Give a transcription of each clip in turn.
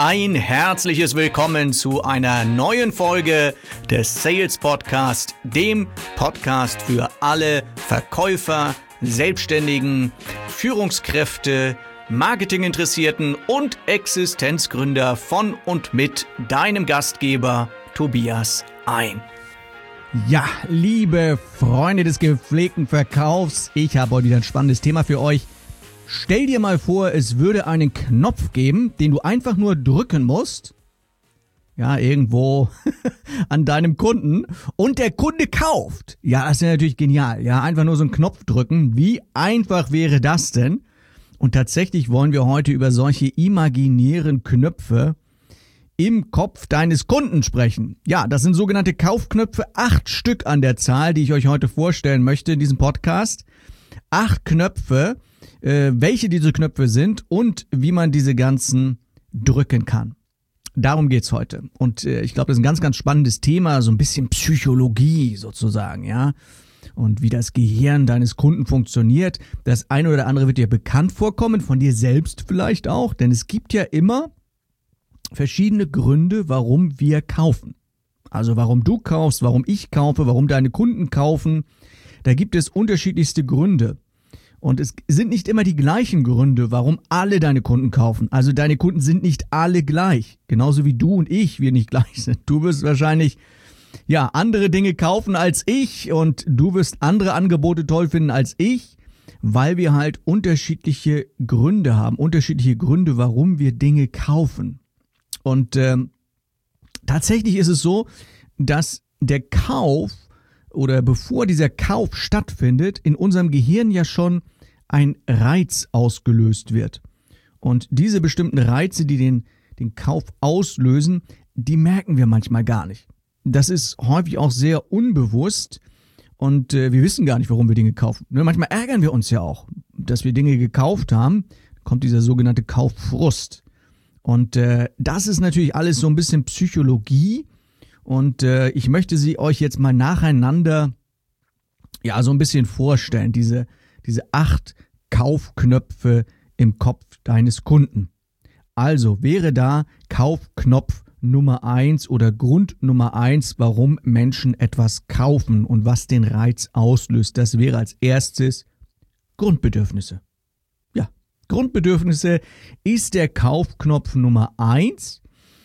Ein herzliches Willkommen zu einer neuen Folge des Sales Podcast, dem Podcast für alle Verkäufer, Selbstständigen, Führungskräfte, Marketinginteressierten und Existenzgründer von und mit deinem Gastgeber Tobias Ein. Ja, liebe Freunde des gepflegten Verkaufs, ich habe heute wieder ein spannendes Thema für euch. Stell dir mal vor, es würde einen Knopf geben, den du einfach nur drücken musst. Ja, irgendwo an deinem Kunden. Und der Kunde kauft. Ja, das wäre natürlich genial. Ja, einfach nur so einen Knopf drücken. Wie einfach wäre das denn? Und tatsächlich wollen wir heute über solche imaginären Knöpfe im Kopf deines Kunden sprechen. Ja, das sind sogenannte Kaufknöpfe, 8 Stück an der Zahl, die ich euch heute vorstellen möchte in diesem Podcast. 8 Knöpfe, welche diese Knöpfe sind und wie man diese ganzen drücken kann. Darum geht's heute. Und ich glaube, das ist ein ganz, ganz spannendes Thema, so ein bisschen Psychologie sozusagen, ja. Und wie das Gehirn deines Kunden funktioniert. Das eine oder andere wird dir bekannt vorkommen, von dir selbst vielleicht auch, denn es gibt ja immer verschiedene Gründe, warum wir kaufen. Also warum du kaufst, warum ich kaufe, warum deine Kunden kaufen. Da gibt es unterschiedlichste Gründe. Und es sind nicht immer die gleichen Gründe, warum alle deine Kunden kaufen. Also deine Kunden sind nicht alle gleich. Genauso wie du und ich, wir nicht gleich sind. Du wirst wahrscheinlich andere Dinge kaufen als ich und du wirst andere Angebote toll finden als ich, weil wir halt unterschiedliche Gründe haben. Unterschiedliche Gründe, warum wir Dinge kaufen. Und tatsächlich ist es so, dass der Kauf oder bevor dieser Kauf stattfindet, in unserem Gehirn ja schon ein Reiz ausgelöst wird. Und diese bestimmten Reize, die den Kauf auslösen, die merken wir manchmal gar nicht. Das ist häufig auch sehr unbewusst und wir wissen gar nicht, warum wir Dinge kaufen. Manchmal ärgern wir uns ja auch, dass wir Dinge gekauft haben, kommt dieser sogenannte Kauffrust. Und das ist natürlich alles so ein bisschen Psychologie. Und ich möchte sie euch jetzt mal nacheinander so ein bisschen vorstellen, diese 8 Kaufknöpfe im Kopf deines Kunden. Also wäre da Kaufknopf Nummer 1 oder Grund Nummer 1, warum Menschen etwas kaufen und was den Reiz auslöst. Das wäre als erstes Grundbedürfnisse. Ja, Grundbedürfnisse ist der Kaufknopf Nummer 1.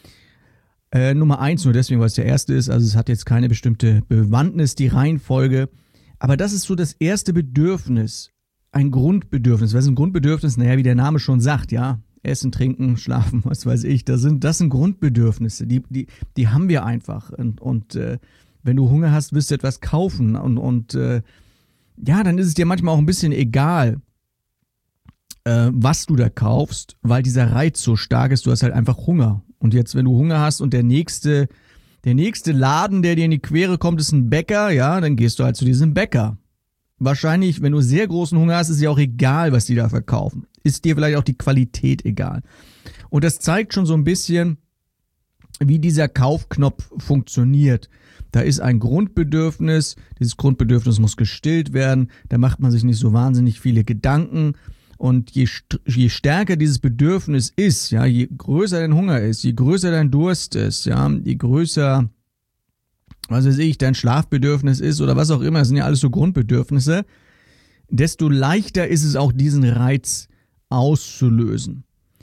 Nummer 1 nur deswegen, weil es der erste ist, also es hat jetzt keine bestimmte Bewandtnis, die Reihenfolge, aber das ist so das erste Bedürfnis, ein Grundbedürfnis. Was ist ein Grundbedürfnis? Naja, wie der Name schon sagt, ja, Essen, Trinken, Schlafen, was weiß ich, das sind Grundbedürfnisse, die haben wir einfach und wenn du Hunger hast, wirst du etwas kaufen und dann ist es dir manchmal auch ein bisschen egal, was du da kaufst, weil dieser Reiz so stark ist, du hast halt einfach Hunger. Und jetzt, wenn du Hunger hast und der nächste Laden, der dir in die Quere kommt, ist ein Bäcker, ja, dann gehst du halt zu diesem Bäcker. Wahrscheinlich, wenn du sehr großen Hunger hast, ist dir auch egal, was die da verkaufen. Ist dir vielleicht auch die Qualität egal. Und das zeigt schon so ein bisschen, wie dieser Kaufknopf funktioniert. Da ist ein Grundbedürfnis, dieses Grundbedürfnis muss gestillt werden, da macht man sich nicht so wahnsinnig viele Gedanken. Und je stärker dieses Bedürfnis ist, ja, je größer dein Hunger ist, je größer dein Durst ist, ja, je größer, was weiß ich, dein Schlafbedürfnis ist oder was auch immer, das sind ja alles so Grundbedürfnisse, desto leichter ist es auch, diesen Reiz auszulösen.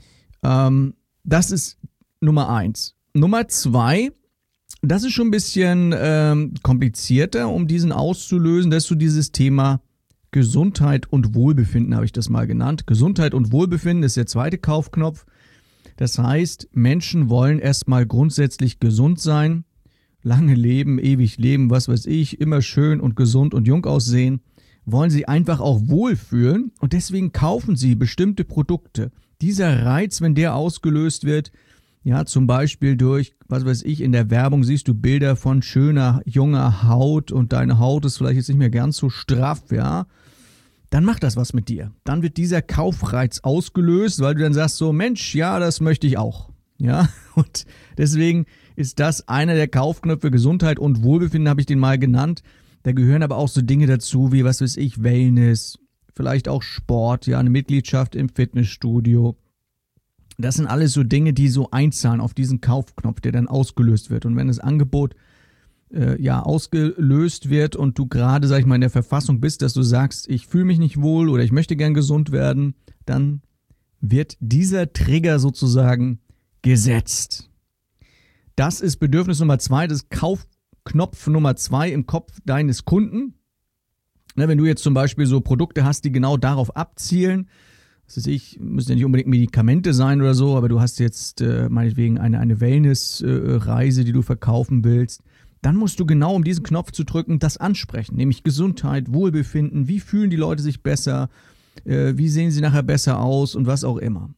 Das ist Nummer 1. Nummer 2, das ist schon ein bisschen komplizierter, um diesen auszulösen, das ist so dieses Thema Gesundheit und Wohlbefinden, habe ich das mal genannt. Gesundheit und Wohlbefinden ist der zweite Kaufknopf. Das heißt, Menschen wollen erstmal grundsätzlich gesund sein, lange leben, ewig leben, was weiß ich, immer schön und gesund und jung aussehen, wollen sie einfach auch wohlfühlen und deswegen kaufen sie bestimmte Produkte. Dieser Reiz, wenn der ausgelöst wird, ja, zum Beispiel durch, was weiß ich, in der Werbung siehst du Bilder von schöner, junger Haut und deine Haut ist vielleicht jetzt nicht mehr ganz so straff, ja, dann macht das was mit dir. Dann wird dieser Kaufreiz ausgelöst, weil du dann sagst so, Mensch, ja, das möchte ich auch, ja, und deswegen ist das einer der Kaufknöpfe. Gesundheit und Wohlbefinden habe ich den mal genannt. Da gehören aber auch so Dinge dazu wie, was weiß ich, Wellness, vielleicht auch Sport, ja, eine Mitgliedschaft im Fitnessstudio, Das sind alles so Dinge, die so einzahlen auf diesen Kaufknopf, der dann ausgelöst wird. Und wenn das Angebot ausgelöst wird und du gerade, sag ich mal, in der Verfassung bist, dass du sagst, ich fühle mich nicht wohl oder ich möchte gern gesund werden, dann wird dieser Trigger sozusagen gesetzt. Das ist Bedürfnis Nummer 2, das ist Kaufknopf Nummer 2 im Kopf deines Kunden. Wenn du jetzt zum Beispiel so Produkte hast, die genau darauf abzielen, was weiß ich, müssen ja nicht unbedingt Medikamente sein oder so, aber du hast jetzt meinetwegen eine Wellness-Reise, die du verkaufen willst, dann musst du genau, um diesen Knopf zu drücken, das ansprechen, nämlich Gesundheit, Wohlbefinden, wie fühlen die Leute sich besser, wie sehen sie nachher besser aus und was auch immer.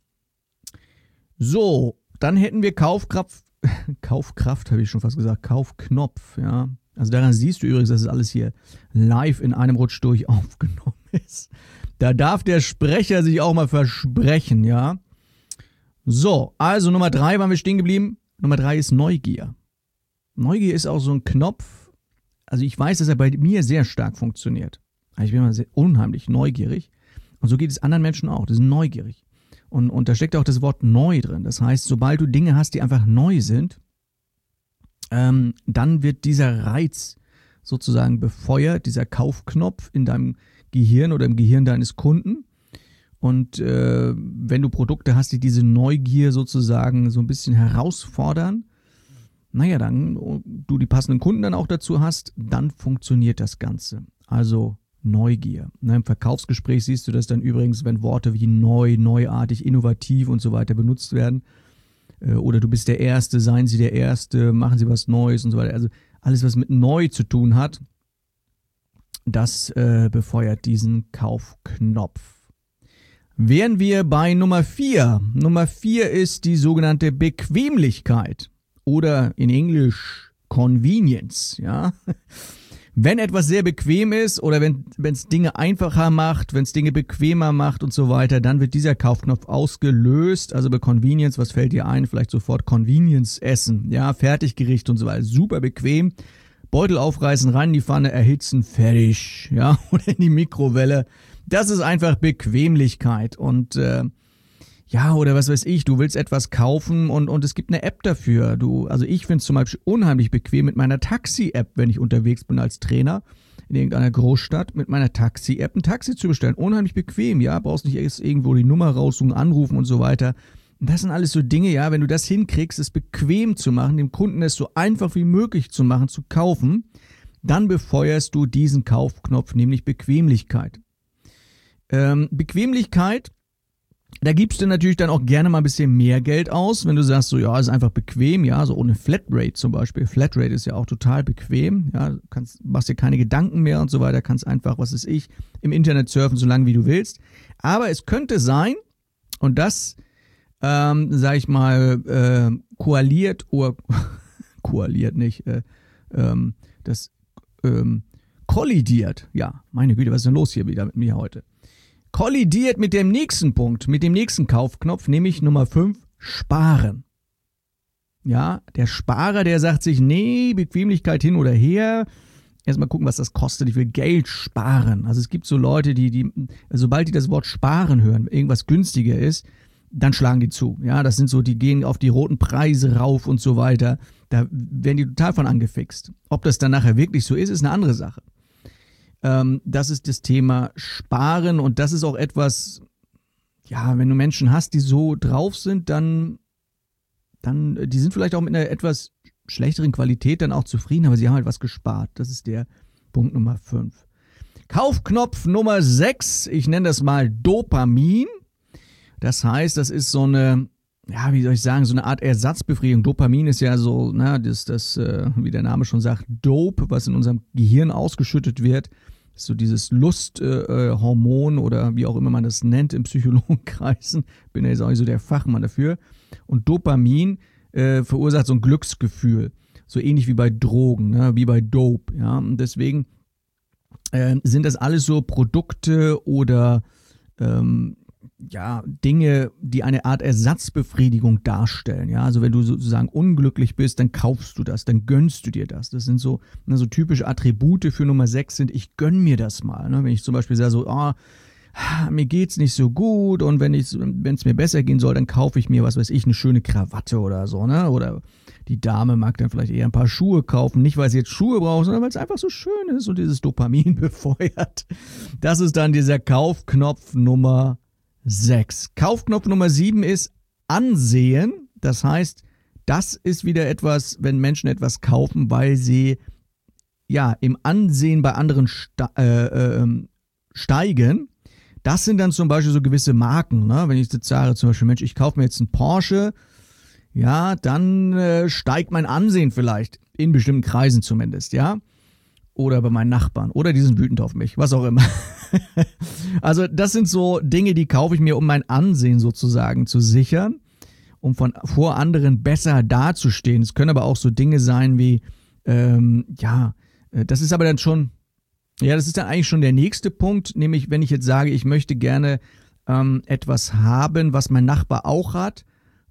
So, dann hätten wir Kaufkraft habe ich schon fast gesagt, Kaufknopf, ja. Also daran siehst du übrigens, dass es alles hier live in einem Rutsch durch aufgenommen ist. Da darf der Sprecher sich auch mal versprechen, ja. So, also Nummer 3 waren wir stehen geblieben. Nummer 3 ist Neugier. Neugier ist auch so ein Knopf, also ich weiß, dass er bei mir sehr stark funktioniert. Ich bin immer sehr unheimlich neugierig und so geht es anderen Menschen auch, die sind neugierig. Und da steckt auch das Wort neu drin. Das heißt, sobald du Dinge hast, die einfach neu sind, dann wird dieser Reiz sozusagen befeuert, dieser Kaufknopf in deinem Gehirn oder im Gehirn deines Kunden. Und wenn du Produkte hast, die diese Neugier sozusagen so ein bisschen herausfordern, naja, dann du die passenden Kunden dann auch dazu hast, dann funktioniert das Ganze. Also Neugier. Im Verkaufsgespräch siehst du das dann übrigens, wenn Worte wie neu, neuartig, innovativ und so weiter benutzt werden. Oder du bist der Erste, seien Sie der Erste, machen Sie was Neues und so weiter. Also alles, was mit neu zu tun hat, das befeuert diesen Kaufknopf. Wären wir bei Nummer 4. Nummer 4 ist die sogenannte Bequemlichkeit oder in Englisch Convenience, ja. Wenn etwas sehr bequem ist oder wenn es Dinge einfacher macht, wenn es Dinge bequemer macht und so weiter, dann wird dieser Kaufknopf ausgelöst. Also bei Convenience, was fällt dir ein? Vielleicht sofort Convenience essen, ja, Fertiggericht und so weiter. Super bequem. Beutel aufreißen, rein in die Pfanne, erhitzen, fertig, ja, oder in die Mikrowelle. Das ist einfach Bequemlichkeit und ja, oder was weiß ich, du willst etwas kaufen und es gibt eine App dafür. Also ich finde es zum Beispiel unheimlich bequem mit meiner Taxi-App, wenn ich unterwegs bin als Trainer in irgendeiner Großstadt, mit meiner Taxi-App ein Taxi zu bestellen. Unheimlich bequem, ja, brauchst nicht erst irgendwo die Nummer raussuchen, anrufen und so weiter. Und das sind alles so Dinge, ja, wenn du das hinkriegst, es bequem zu machen, dem Kunden es so einfach wie möglich zu machen, zu kaufen, dann befeuerst du diesen Kaufknopf, nämlich Bequemlichkeit. Bequemlichkeit, da gibst du natürlich dann auch gerne mal ein bisschen mehr Geld aus, wenn du sagst, so ja, ist einfach bequem, ja, so ohne Flatrate zum Beispiel. Flatrate ist ja auch total bequem, ja, machst dir keine Gedanken mehr und so weiter, kannst einfach, was weiß ich, im Internet surfen, so lange wie du willst. Aber es könnte sein, und das, sag ich mal, koaliert nicht, kollidiert, ja, meine Güte, was ist denn los hier wieder mit mir heute? Kollidiert mit dem nächsten Punkt, mit dem nächsten Kaufknopf, nämlich Nummer 5, Sparen. Ja, der Sparer, der sagt sich, nee, Bequemlichkeit hin oder her, erstmal gucken, was das kostet, ich will Geld sparen. Also es gibt so Leute, die sobald die das Wort sparen hören, irgendwas günstiger ist, dann schlagen die zu. Ja, das sind so, die gehen auf die roten Preise rauf und so weiter, da werden die total von angefixt. Ob das dann nachher wirklich so ist eine andere Sache. Das ist das Thema Sparen und das ist auch etwas, ja, wenn du Menschen hast, die so drauf sind, dann die sind vielleicht auch mit einer etwas schlechteren Qualität dann auch zufrieden, aber sie haben halt was gespart. Das ist der Punkt Nummer 5. Kaufknopf Nummer 6, ich nenne das mal Dopamin. Das heißt, das ist so eine, ja, wie soll ich sagen, so eine Art Ersatzbefriedigung. Dopamin ist ja so, wie der Name schon sagt, Dope, was in unserem Gehirn ausgeschüttet wird. Das ist so dieses Lusthormon oder wie auch immer man das nennt im Psychologenkreisen. Bin ja jetzt auch nicht so der Fachmann dafür. Und Dopamin verursacht so ein Glücksgefühl. So ähnlich wie bei Drogen, ne? Wie bei Dope. Ja? Und deswegen sind das alles so Produkte oder Dinge, die eine Art Ersatzbefriedigung darstellen. Ja, also wenn du sozusagen unglücklich bist, dann kaufst du das, dann gönnst du dir das. Das sind so typische Attribute für Nummer 6 sind, ich gönn mir das mal. Ne? Wenn ich zum Beispiel sage so, mir geht's nicht so gut und wenn es mir besser gehen soll, dann kaufe ich mir, was weiß ich, eine schöne Krawatte oder so, ne? Oder die Dame mag dann vielleicht eher ein paar Schuhe kaufen, nicht weil sie jetzt Schuhe braucht, sondern weil es einfach so schön ist und dieses Dopamin befeuert. Das ist dann dieser Kaufknopf Nummer 6. Kaufknopf Nummer 7 ist Ansehen. Das heißt, das ist wieder etwas, wenn Menschen etwas kaufen, weil sie ja im Ansehen bei anderen steigen. Das sind dann zum Beispiel so gewisse Marken, ne? Wenn ich jetzt sage, zum Beispiel, Mensch, ich kaufe mir jetzt einen Porsche, ja, dann steigt mein Ansehen vielleicht, in bestimmten Kreisen zumindest, ja, oder bei meinen Nachbarn, oder die sind wütend auf mich, was auch immer. Also das sind so Dinge, die kaufe ich mir, um mein Ansehen sozusagen zu sichern, um vor anderen besser dazustehen. Es können aber auch so Dinge sein wie, das ist aber dann schon, ja, das ist dann eigentlich schon der nächste Punkt, nämlich wenn ich jetzt sage, ich möchte gerne etwas haben, was mein Nachbar auch hat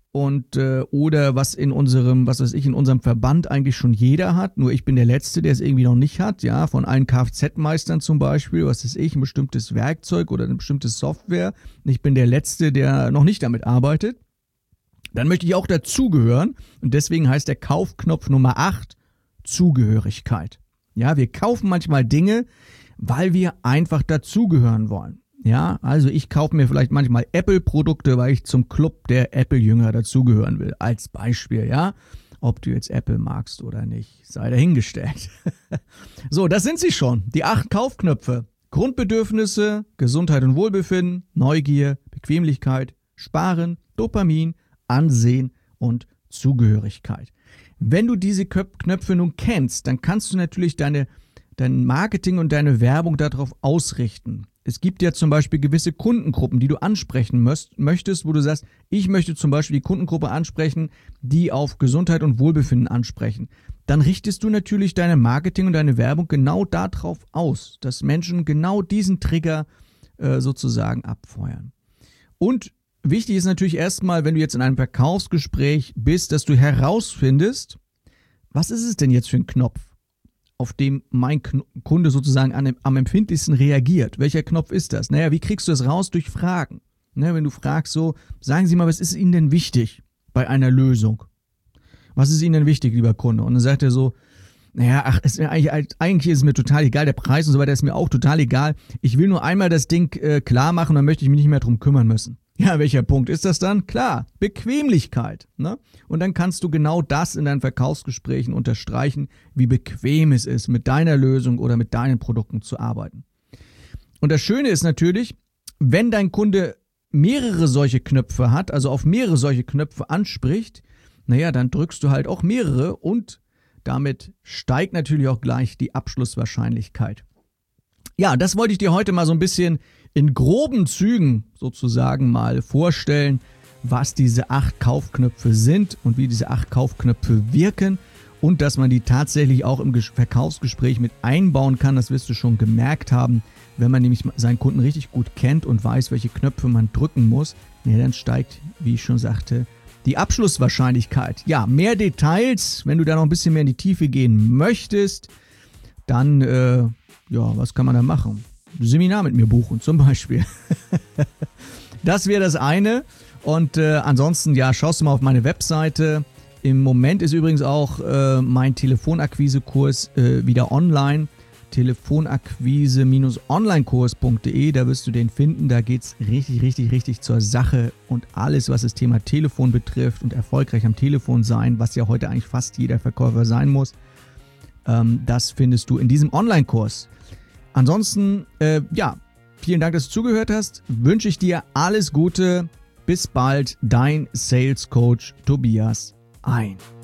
und oder was in unserem Verband eigentlich schon jeder hat, nur ich bin der Letzte, der es irgendwie noch nicht hat, ja, von allen Kfz-Meistern zum Beispiel, was weiß ich, ein bestimmtes Werkzeug oder eine bestimmte Software, und ich bin der Letzte, der noch nicht damit arbeitet, dann möchte ich auch dazugehören und deswegen heißt der Kaufknopf Nummer 8 Zugehörigkeit. Ja, wir kaufen manchmal Dinge, weil wir einfach dazugehören wollen. Ja, also ich kaufe mir vielleicht manchmal Apple-Produkte, weil ich zum Club der Apple-Jünger dazugehören will. Als Beispiel, ja. Ob du jetzt Apple magst oder nicht, sei dahingestellt. So, das sind sie schon. Die 8 Kaufknöpfe. Grundbedürfnisse, Gesundheit und Wohlbefinden, Neugier, Bequemlichkeit, Sparen, Dopamin, Ansehen und Zugehörigkeit. Wenn du diese Knöpfe nun kennst, dann kannst du natürlich dein Marketing und deine Werbung darauf ausrichten. Es gibt ja zum Beispiel gewisse Kundengruppen, die du ansprechen möchtest, wo du sagst, ich möchte zum Beispiel die Kundengruppe ansprechen, die auf Gesundheit und Wohlbefinden ansprechen. Dann richtest du natürlich deine Marketing und deine Werbung genau darauf aus, dass Menschen genau diesen Trigger sozusagen abfeuern. Und wichtig ist natürlich erstmal, wenn du jetzt in einem Verkaufsgespräch bist, dass du herausfindest, was ist es denn jetzt für ein Knopf, auf dem mein Kunde sozusagen am empfindlichsten reagiert. Welcher Knopf ist das? Naja, wie kriegst du das raus? Durch Fragen. Ne, wenn du fragst so, sagen Sie mal, was ist Ihnen denn wichtig bei einer Lösung? Was ist Ihnen denn wichtig, lieber Kunde? Und dann sagt er so, naja, eigentlich ist es mir total egal, der Preis und so weiter ist mir auch total egal. Ich will nur einmal das Ding klar machen, dann möchte ich mich nicht mehr drum kümmern müssen. Ja, welcher Punkt ist das dann? Klar, Bequemlichkeit. Ne? Und dann kannst du genau das in deinen Verkaufsgesprächen unterstreichen, wie bequem es ist, mit deiner Lösung oder mit deinen Produkten zu arbeiten. Und das Schöne ist natürlich, wenn dein Kunde mehrere solche Knöpfe hat, also auf mehrere solche Knöpfe anspricht, naja, dann drückst du halt auch mehrere und damit steigt natürlich auch gleich die Abschlusswahrscheinlichkeit. Ja, das wollte ich dir heute mal so ein bisschen in groben Zügen sozusagen mal vorstellen, was diese 8 Kaufknöpfe sind und wie diese 8 Kaufknöpfe wirken und dass man die tatsächlich auch im Verkaufsgespräch mit einbauen kann. Das wirst du schon gemerkt haben, wenn man nämlich seinen Kunden richtig gut kennt und weiß, welche Knöpfe man drücken muss. Ja, dann steigt, wie ich schon sagte, die Abschlusswahrscheinlichkeit. Ja, mehr Details, wenn du da noch ein bisschen mehr in die Tiefe gehen möchtest, dann, was kann man da machen? Seminar mit mir buchen zum Beispiel. Das wäre das eine. Und ansonsten, ja, schaust du mal auf meine Webseite. Im Moment ist übrigens auch mein Telefonakquise-Kurs wieder online. Telefonakquise-onlinekurs.de, da wirst du den finden. Da geht es richtig zur Sache und alles, was das Thema Telefon betrifft und erfolgreich am Telefon sein, was ja heute eigentlich fast jeder Verkäufer sein muss, das findest du in diesem Online-Kurs. Ansonsten, vielen Dank, dass du zugehört hast. Wünsche ich dir alles Gute. Bis bald, dein Sales Coach Tobias Ein.